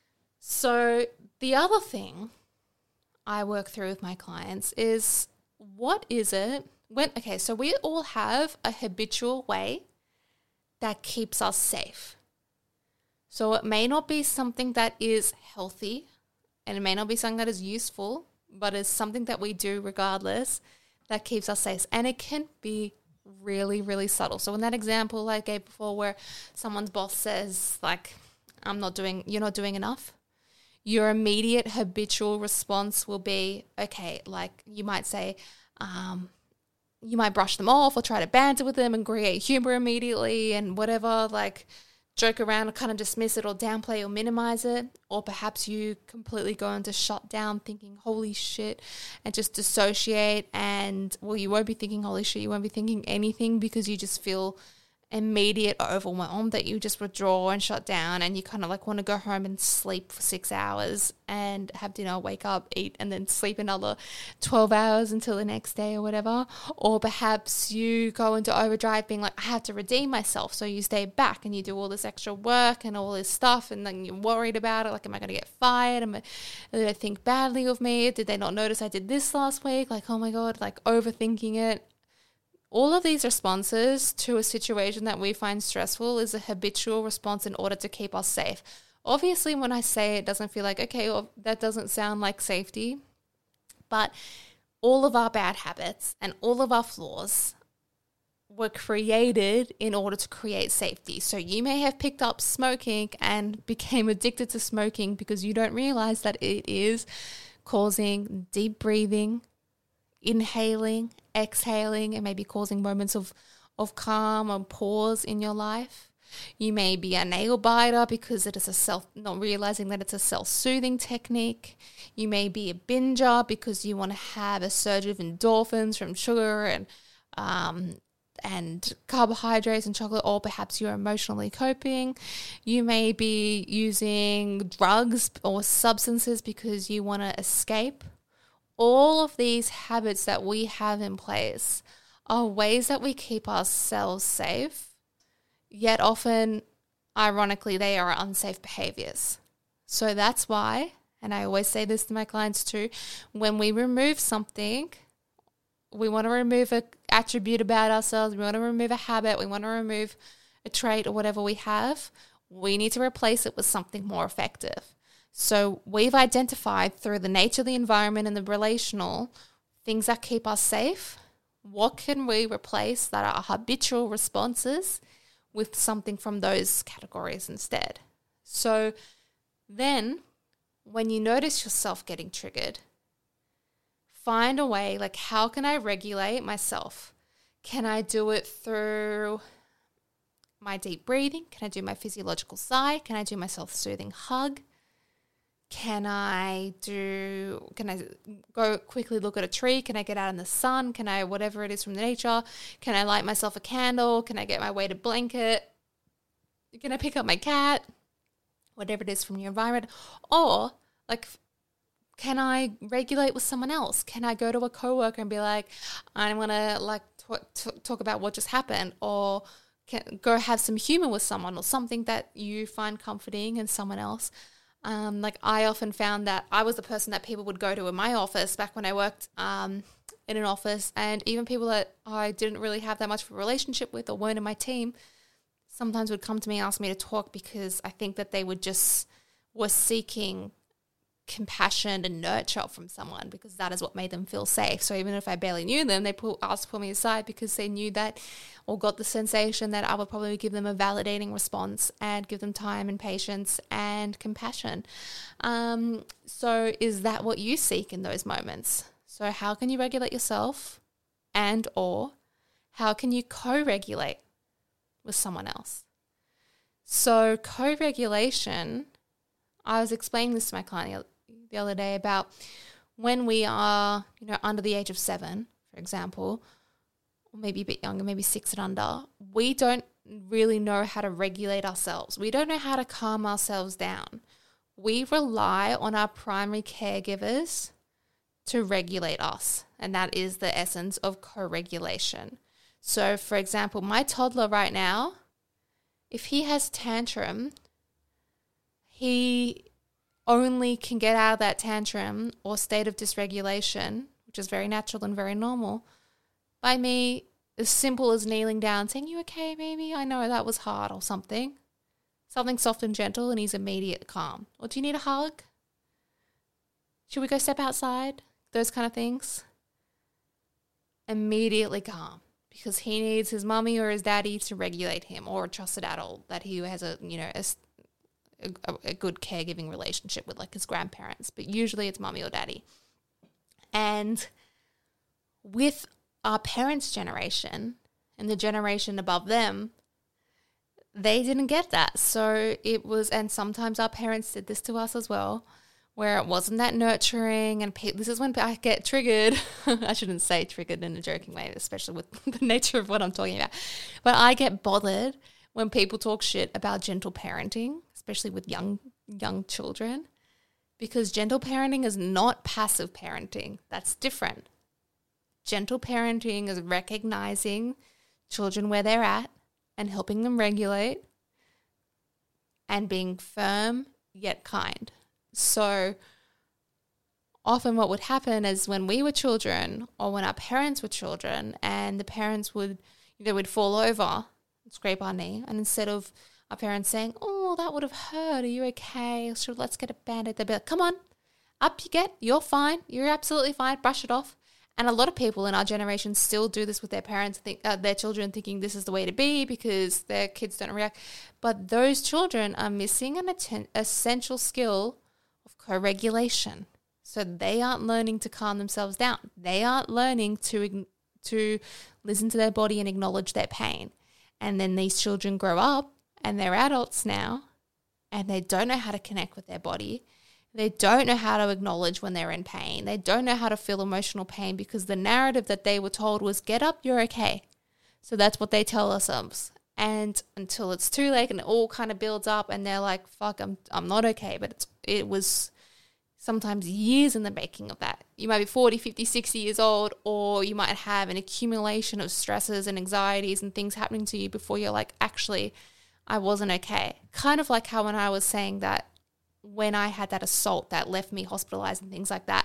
So the other thing I work through with my clients is, what is it when, okay, so we all have a habitual way that keeps us safe. So it may not be something that is healthy, and it may not be something that is useful, but it's something that we do regardless that keeps us safe. And it can be really, really subtle. So in that example I gave before where someone's boss says, like, I'm not doing, you're not doing enough, your immediate habitual response will be, okay, like you might say, um, you might brush them off or try to banter with them and create humor immediately and whatever, like joke around or kind of dismiss it or downplay or minimize it. Or perhaps you completely go into shutdown thinking, holy shit, and just dissociate. And, well, you won't be thinking holy shit, you won't be thinking anything because you just feel immediate overwhelm that you just withdraw and shut down, and you kind of like want to go home and sleep for six hours and have dinner, wake up, eat, and then sleep another twelve hours until the next day or whatever. Or perhaps you go into overdrive being like, I have to redeem myself. So you stay back and you do all this extra work and all this stuff, and then you're worried about it. Like, am I going to get fired? Am I, did they think badly of me? Did they not notice I did this last week? Like, oh my God, like overthinking it. all of these responses to a situation that we find stressful is a habitual response in order to keep us safe. Obviously, when I say it, it doesn't feel like, okay, well, that doesn't sound like safety. But all of our bad habits and all of our flaws were created in order to create safety. So you may have picked up smoking and became addicted to smoking because you don't realize that it is causing deep breathing, inhaling, exhaling, and maybe causing moments of, of calm or pause in your life. You may be a nail biter because it is a self, not realizing that it's a self-soothing technique. You may be a binger because you want to have a surge of endorphins from sugar and um, and carbohydrates and chocolate, or perhaps you're emotionally coping. You may be using drugs or substances because you want to escape. All of these habits that we have in place are ways that we keep ourselves safe, yet often, ironically, they are unsafe behaviors. So that's why, and I always say this to my clients too, when we remove something, we want to remove an attribute about ourselves, we want to remove a habit, we want to remove a trait or whatever we have, we need to replace it with something more effective. So we've identified through the nature of the environment and the relational things that keep us safe. What can we replace that are habitual responses with something from those categories instead? So then when you notice yourself getting triggered, find a way, like, how can I regulate myself? Can I do it through my deep breathing? Can I do my physiological sigh? Can I do my self-soothing hug? Can I do, can I go quickly look at a tree? Can I get out in the sun? Can I, whatever it is from nature? Can I light myself a candle? Can I get my weighted blanket? Can I pick up my cat? Whatever it is from your environment. Or, like, can I regulate with someone else? Can I go to a coworker and be like, I want to, like, t- t- talk about what just happened? Or can go have some humor with someone, or something that you find comforting in someone else. Um, like, I often found that I was the person that people would go to in my office back when I worked um, in an office, and even people that I didn't really have that much of a relationship with or weren't in my team sometimes would come to me and ask me to talk, because I think that they would just were seeking compassion and nurture from someone, because that is what made them feel safe. So even if I barely knew them, they pull, asked to pull me aside because they knew that, or got the sensation that I would probably give them a validating response and give them time and patience and compassion. Um, so is that what you seek in those moments? So how can you regulate yourself, and or how can you co-regulate with someone else? So co-regulation, I was explaining this to my client the other day about when we are, you know, under the age of seven, for example, or maybe a bit younger, maybe six and under, we don't really know how to regulate ourselves. We don't know how to calm ourselves down. We rely on our primary caregivers to regulate us, and that is the essence of co-regulation. So, for example, my toddler right now, if he has tantrum, he only can get out of that tantrum or state of dysregulation, which is very natural and very normal, by me as simple as kneeling down, saying, "You okay, baby? I know that was hard," or something. Something soft and gentle, and he's immediate calm. Or, "Do you need a hug? Should we go step outside?" Those kind of things. Immediately calm, because he needs his mommy or his daddy to regulate him, or a trusted adult that he has a, you know, a, a, a good caregiving relationship with, like his grandparents. But usually it's mommy or daddy. And with our parents' generation and the generation above them, they didn't get that. So it was, and sometimes our parents did this to us as well, where it wasn't that nurturing. And pe- this is when I get triggered. I shouldn't say triggered in a joking way, especially with the nature of what I'm talking about. But I get bothered when people talk shit about gentle parenting, especially with young young children, because gentle parenting is not passive parenting. That's different. Gentle parenting is recognizing children where they're at and helping them regulate, and being firm yet kind. So often what would happen is when we were children or when our parents were children and the parents would, you know, would fall over, scrape our knee, and instead of our parents saying, oh, that would have hurt, are you okay? So let's get a Band-Aid. They'd be like, come on, up you get, you're fine, you're absolutely fine, brush it off. And a lot of people in our generation still do this with their parents, think uh, their children, thinking this is the way to be because their kids don't react. But those children are missing an atten- essential skill of co-regulation. So they aren't learning to calm themselves down. They aren't learning to to listen to their body and acknowledge their pain. And then these children grow up and they're adults now and they don't know how to connect with their body. They don't know how to acknowledge when they're in pain. They don't know how to feel emotional pain because the narrative that they were told was, get up, you're okay. So that's what they tell ourselves. And until it's too late and it all kind of builds up and they're like, fuck, I'm I'm not okay. But it's, it was sometimes years in the making of that. You might be forty, fifty, sixty years old, or you might have an accumulation of stresses and anxieties and things happening to you before you're like, actually, I wasn't okay. Kind of like how when I was saying that when I had that assault that left me hospitalized and things like that,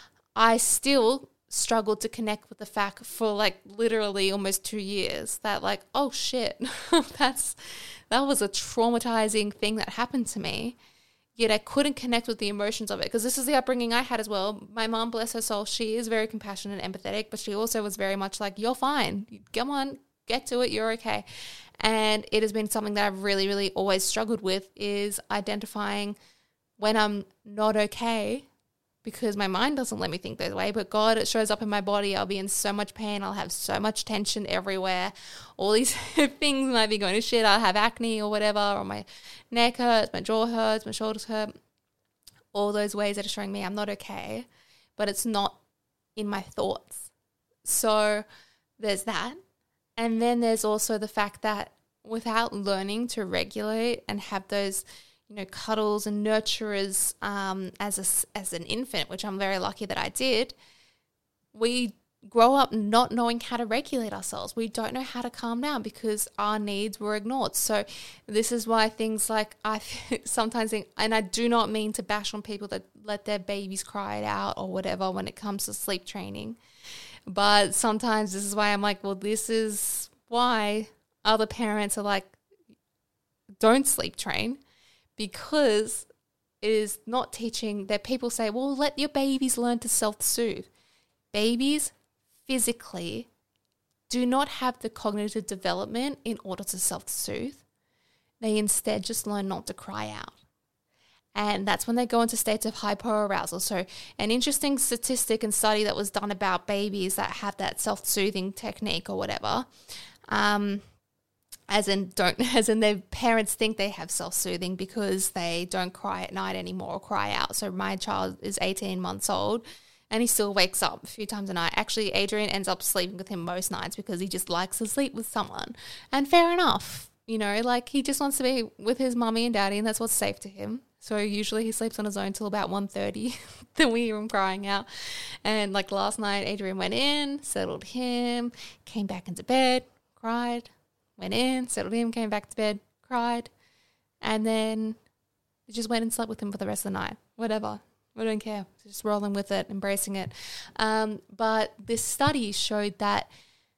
I still struggled to connect with the fact for like literally almost two years that like, oh shit, that's that was a traumatizing thing that happened to me. Yet I couldn't connect with the emotions of it because this is the upbringing I had as well. My mom, bless her soul, she is very compassionate and empathetic, but she also was very much like, you're fine. Come on, get to it. You're okay. And it has been something that I've really, really always struggled with is identifying when I'm not okay because my mind doesn't let me think that way, but God, it shows up in my body. I'll be in so much pain. I'll have so much tension everywhere. All these things might be going to shit. I'll have acne or whatever, or my neck hurts, my jaw hurts, my shoulders hurt. All those ways that are showing me I'm not okay, but it's not in my thoughts. So there's that. And then there's also the fact that without learning to regulate and have those, you know, cuddles and nurturers um, as a, as an infant, which I'm very lucky that I did, we grow up not knowing how to regulate ourselves. We don't know how to calm down because our needs were ignored. So this is why things like I sometimes think, and I do not mean to bash on people that let their babies cry it out or whatever when it comes to sleep training, but sometimes this is why I'm like, well, this is why other parents are like, don't sleep train. Because it is not teaching that people say, well, let your babies learn to self-soothe. Babies physically do not have the cognitive development in order to self-soothe. They instead just learn not to cry out. And that's when they go into states of hyperarousal. So an interesting statistic and study that was done about babies that have that self-soothing technique or whatever, um, As in, don't as in their parents think they have self-soothing because they don't cry at night anymore or cry out. So my child is eighteen months old and he still wakes up a few times a night. Actually, Adrian ends up sleeping with him most nights because he just likes to sleep with someone. And fair enough, you know, like he just wants to be with his mummy and daddy and that's what's safe to him. So usually he sleeps on his own till about one thirty. Then we hear him crying out. And like last night, Adrian went in, settled him, came back into bed, cried. Went in, settled him, came back to bed, cried, and then just went and slept with him for the rest of the night. Whatever. We don't care. Just rolling with it, embracing it. Um, but this study showed that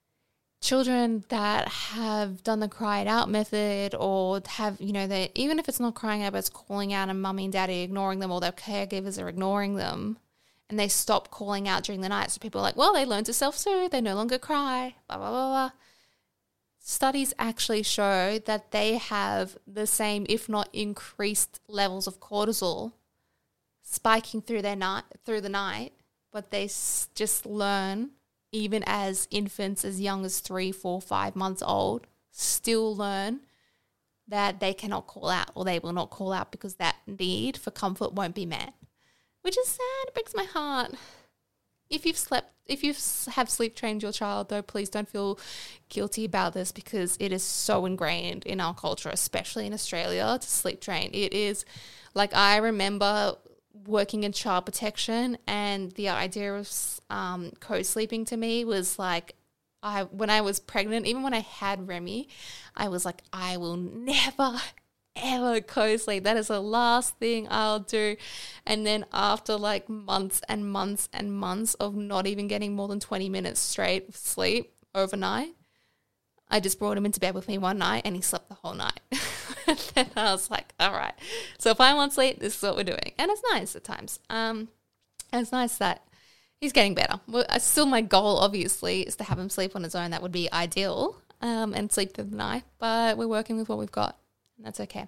children that have done the cry it out method or have, you know, they even if it's not crying out, but it's calling out and mummy and daddy ignoring them or their caregivers are ignoring them and they stop calling out during the night. So people are like, well, they learn to self-soothe. They no longer cry, blah, blah, blah, blah. Studies actually show that they have the same, if not increased, levels of cortisol spiking through their night, through the night, but they s- just learn, even as infants as young as three, four, five months old, still learn that they cannot call out or they will not call out because that need for comfort won't be met, which is sad. It breaks my heart. If you've slept, if you have sleep trained your child, though, please don't feel guilty about this because it is so ingrained in our culture, especially in Australia, to sleep train. It is like I remember working in child protection and the idea of um, co-sleeping to me was like, I when I was pregnant, even when I had Remy, I was like, I will never, ever co-sleep. That is the last thing I'll do. And then after like months and months and months of not even getting more than twenty minutes straight of sleep overnight, I just brought him into bed with me one night and he slept the whole night. And then I was like, all right, so if I want sleep, this is what we're doing. And it's nice at times. Um, and it's nice that he's getting better. Well, still my goal, obviously, is to have him sleep on his own. That would be ideal, um, and sleep through the night. But we're working with what we've got, and that's okay.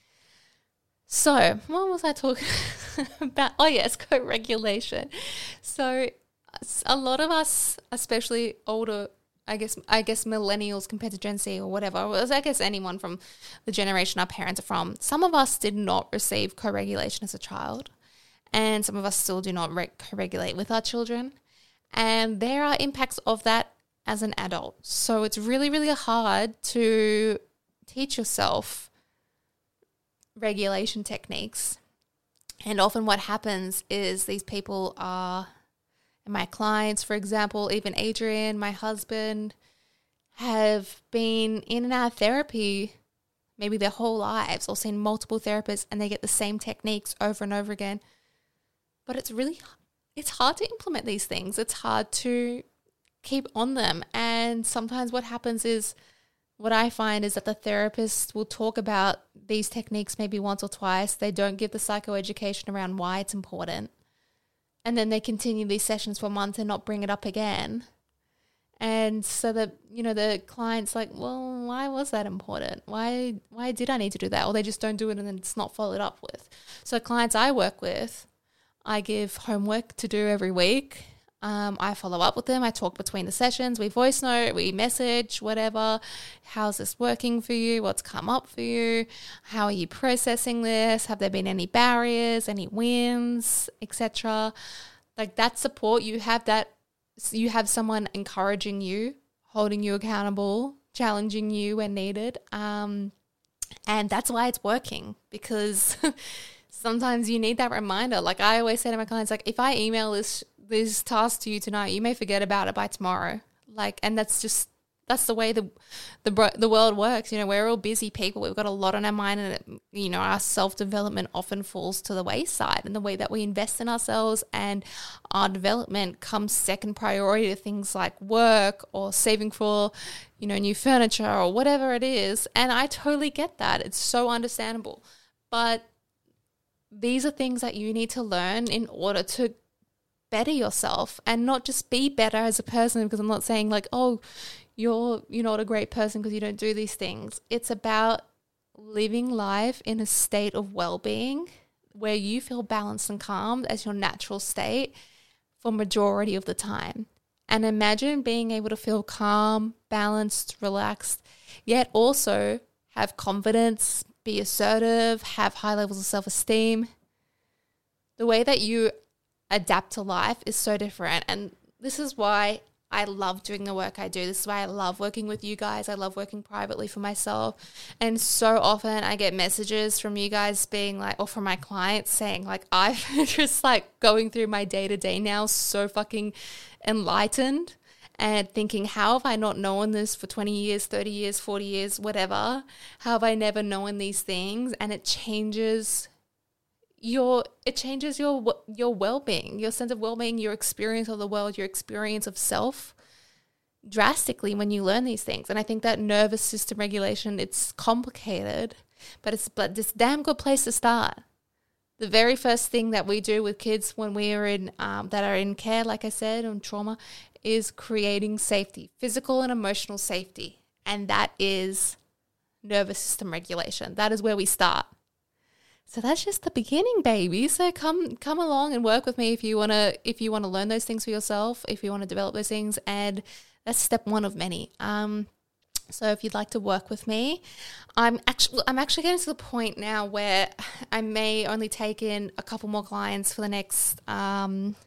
So what was I talking about? Oh, yes, co-regulation. So a lot of us, especially older I guess I guess millennials compared to Gen Z or whatever, or I guess anyone from the generation our parents are from, some of us did not receive co-regulation as a child, and some of us still do not re- co-regulate with our children, and there are impacts of that as an adult. So it's really, really hard to teach yourself regulation techniques, and often what happens is these people are... And my clients, for example, even Adrian, my husband, have been in and out of therapy maybe their whole lives or seen multiple therapists, and they get the same techniques over and over again. But it's really, it's hard to implement these things. It's hard to keep on them. And sometimes what happens is, what I find is that the therapist will talk about these techniques maybe once or twice. They don't give the psychoeducation around why it's important. And then they continue these sessions for a month and not bring it up again. And so the, you know, the client's like, well, why was that important? Why why did I need to do that? Or they just don't do it and then it's not followed up with. So clients I work with, I give homework to do every week. Um, I follow up with them. I talk between the sessions. We voice note, we message, whatever. How's this working for you? What's come up for you? How are you processing this? Have there been any barriers, any wins, et cetera? Like that support, you have that, you have someone encouraging you, holding you accountable, challenging you when needed. Um, and that's why it's working, because sometimes you need that reminder. Like I always say to my clients, like if I email this this task to you tonight, you may forget about it by tomorrow. Like, and that's just, that's the way the, the, the world works. You know, we're all busy people. We've got a lot on our mind, and, it, you know, our self-development often falls to the wayside, and the way that we invest in ourselves and our development comes second priority to things like work or saving for, you know, new furniture or whatever it is. And I totally get that. It's so understandable. But these are things that you need to learn in order to better yourself, and not just be better as a person, because I'm not saying like, oh, you're you're not a great person because you don't do these things. It's about living life in a state of well-being where you feel balanced and calm as your natural state for majority of the time. And imagine being able to feel calm, balanced, relaxed, yet also have confidence, be assertive, have high levels of self-esteem. The way that you adapt to life is so different. And this is why I love doing the work I do. This is why I love working with you guys. I love working privately for myself. And so often I get messages from you guys being like, or from my clients saying like, I'm just like going through my day to day now so fucking enlightened, and thinking, how have I not known this for twenty years, thirty years, forty years, whatever? How have I never known these things? And it changes your it changes your your well-being, your sense of well-being, your experience of the world, your experience of self drastically when you learn these things. And I think that nervous system regulation, it's complicated, but it's but it's a damn good place to start. The very first thing that we do with kids when we are in um, that are in care, like I said, and trauma, is creating safety, physical and emotional safety, and that is nervous system regulation. That is where we start. So that's just the beginning, baby. So come come along and work with me if you wanna if you wanna learn those things for yourself, if you want to develop those things, and that's step one of many. Um, so if you'd like to work with me, I'm actually I'm actually getting to the point now where I may only take in a couple more clients for the next um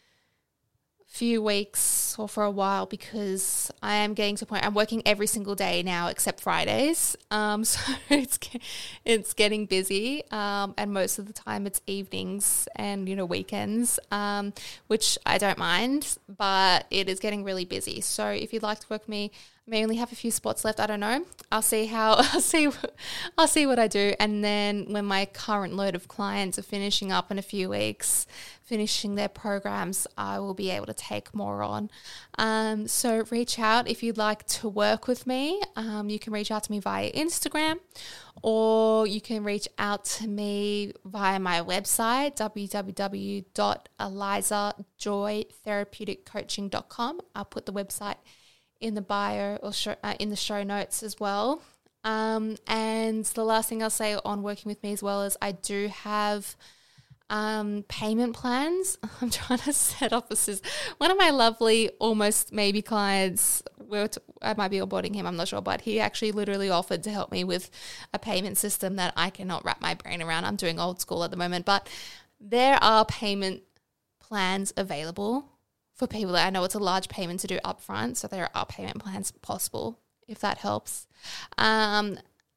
few weeks or for a while, because I am getting to a point, I'm working every single day now except Fridays, um, so it's it's getting busy, um, and most of the time it's evenings and, you know, weekends, um, which I don't mind, but it is getting really busy. So if you'd like to work with me, may only have a few spots left. I don't know. I'll see how I'll see I'll see what I do. And then when my current load of clients are finishing up in a few weeks, finishing their programs, I will be able to take more on. Um, so reach out if you'd like to work with me. Um, you can reach out to me via Instagram, or you can reach out to me via my website, w w w dot eliza joy therapeutic coaching dot com. I'll put the website in the bio or show, uh, in the show notes as well. Um, and the last thing I'll say on working with me as well is I do have um, payment plans. I'm trying to set up a system. One of my lovely, almost maybe clients, we're t- I might be onboarding him, I'm not sure, but he actually literally offered to help me with a payment system that I cannot wrap my brain around. I'm doing old school at the moment, but there are payment plans available for people that I know it's a large payment to do upfront, so there are payment plans possible, if that helps. Um,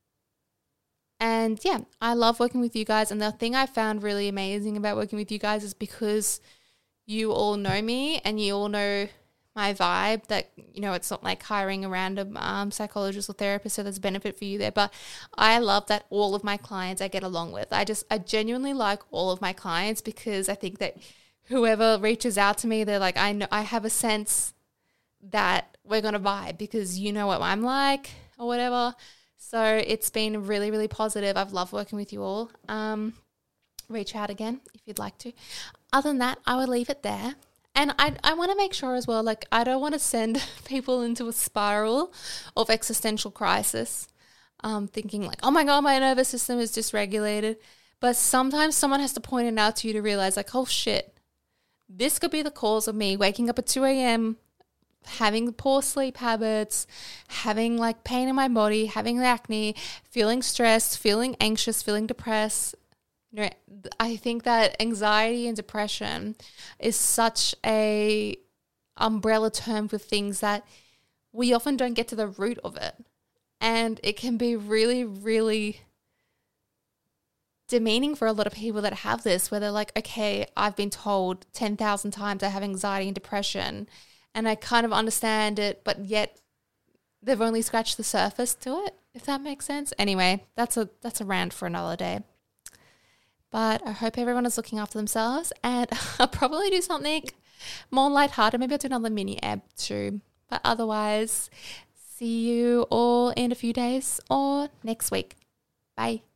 and yeah, I love working with you guys. And the thing I found really amazing about working with you guys is because you all know me and you all know my vibe, that, you know, it's not like hiring a random um, psychologist or therapist, so there's benefit for you there. But I love that all of my clients I get along with. I just, I genuinely like all of my clients, because I think that whoever reaches out to me, they're like, I know I have a sense that we're going to vibe because you know what I'm like or whatever. So it's been really, really positive. I've loved working with you all. Um, reach out again if you'd like to. Other than that, I would leave it there. And I I want to make sure as well, like, I don't want to send people into a spiral of existential crisis, um, thinking like, oh my God, my nervous system is dysregulated. But sometimes someone has to point it out to you to realize, like, oh shit, this could be the cause of me waking up at two a.m., having poor sleep habits, having like pain in my body, having acne, feeling stressed, feeling anxious, feeling depressed. You know, I think that anxiety and depression is such a umbrella term for things that we often don't get to the root of it. And it can be really, really demeaning for a lot of people that have this, where they're like, okay, I've been told ten thousand times I have anxiety and depression, and I kind of understand it, but yet they've only scratched the surface to it, if that makes sense. Anyway, that's a that's a rant for another day. But I hope everyone is looking after themselves, and I'll probably do something more lighthearted. Maybe I'll do another mini ebb too. But otherwise, see you all in a few days or next week. Bye.